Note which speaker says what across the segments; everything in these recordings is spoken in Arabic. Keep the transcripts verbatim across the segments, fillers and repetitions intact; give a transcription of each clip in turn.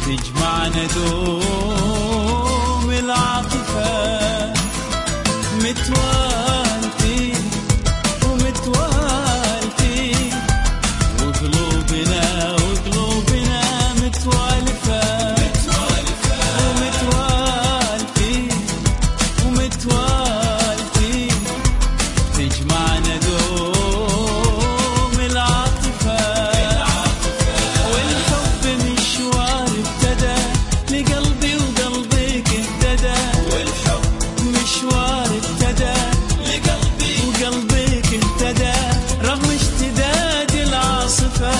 Speaker 1: تجمعنا دوم العاطفة، متوالفين ومتوالفين وقلوبنا وقلوبنا متوالفة، ومتوالفين ومتوالفين تجمعنا دوم العاطفة، والحب مشوار ابتدى لقلبي وقلبك اهتدى، والحب مشوار ابتدى لقلبي وقلبك اهتدى، رغم اشتداد العاصفة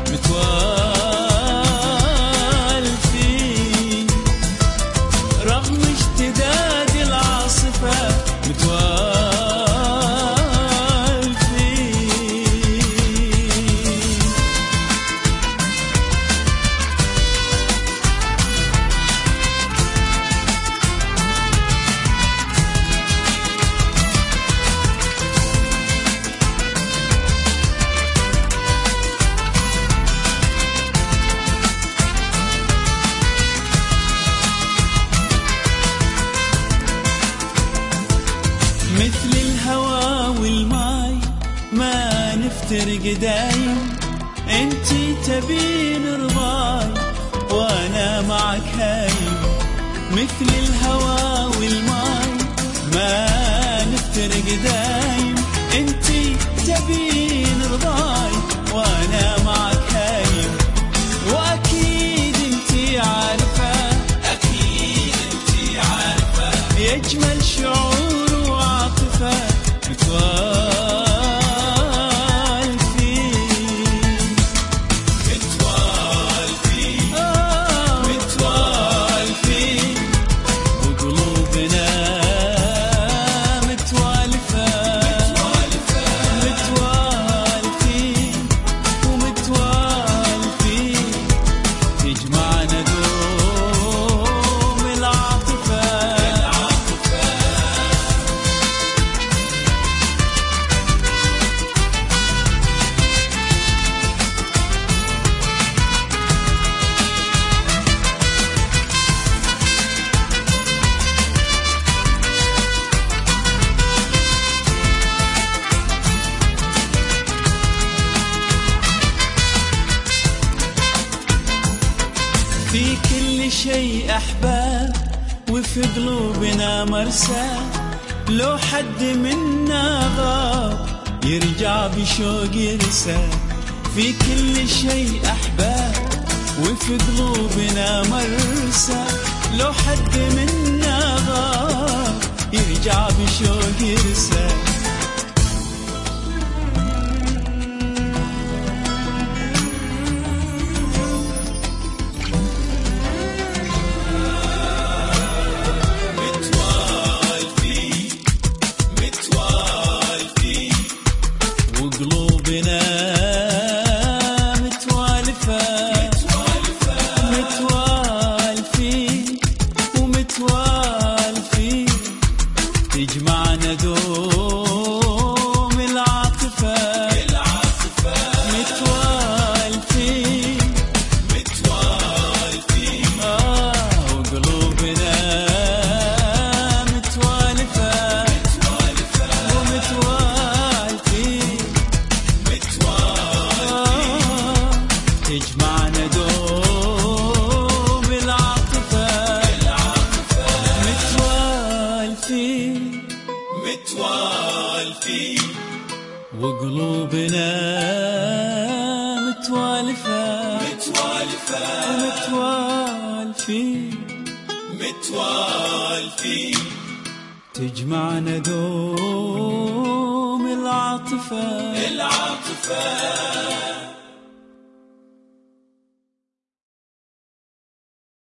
Speaker 1: متوالفين، رغم اشتداد العاصفة متوالفين. مثل الهوى والماي ما نفترق دايم، انتي تبين رضاي وانا معك هايم، مثل الهوى والماي ما نفترق دايم، انتي تبين رضاي وانا معك هايم، واكيد انتي عارفة، اكيد انتي عارفة يجمل شعور وعاطفة متوالفين، متوالفين آه متوالفين وقلوبنا متوالفة، متوالفة متوالفين ومتوالفين تجمعنا دوم العاطفة، في كل شيء أحباب وفي قلوبنا مرسى، لو حد منا غاب يرجع بشوق يرسى، في كل شيء أحباب وفي قلوبنا مرسى، لو حد منا غاب يرجع بشوق يرسى. وقلوبنا متوالفة، متوالفين ومتوالفين تجمعنا دوم العاطفة، متوالفين متوالفين آه وقلوبنا متوالفة، ومتوالفين تجمعنا دوم العاطفة، متوالفين متوالفين وقلوبنا متوالفة، متوالفة ومتوالفين متوالفين تجمعنا دوم العاطفة، العاطفة.